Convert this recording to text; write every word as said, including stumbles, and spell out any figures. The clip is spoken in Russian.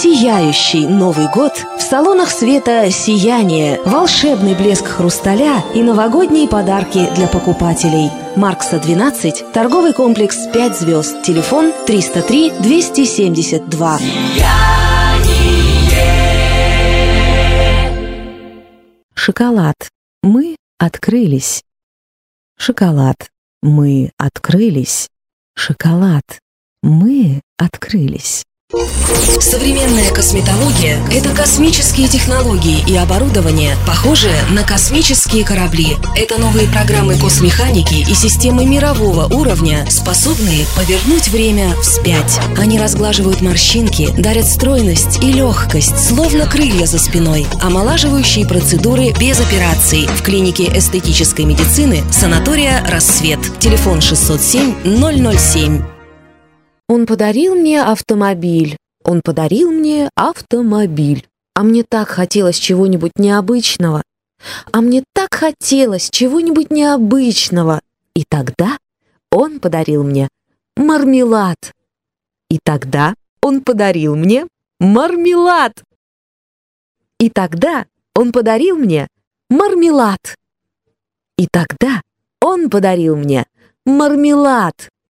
Сияющий Новый год в салонах света «Сияние». Волшебный блеск хрусталя и новогодние подарки для покупателей. Маркса двенадцать, торговый комплекс пять звезд. Телефон триста три двести семьдесят два. Шоколад. Мы открылись. Шоколад. Мы открылись. Шоколад. Мы открылись. Современная косметология – это космические технологии и оборудование, похожее на космические корабли. Это новые программы космеханики и системы мирового уровня, способные повернуть время вспять. Они разглаживают морщинки, дарят стройность и легкость, словно крылья за спиной. Омолаживающие процедуры без операций в клинике эстетической медицины санатория «Рассвет». Телефон шестьсот семь ноль ноль семь. Он подарил мне автомобиль. Он подарил мне автомобиль. А мне так хотелось чего-нибудь необычного. А мне так хотелось чего-нибудь необычного. И тогда он подарил мне мармелад. И тогда он подарил мне мармелад. И тогда он подарил мне мармелад. И тогда он подарил мне мармелад.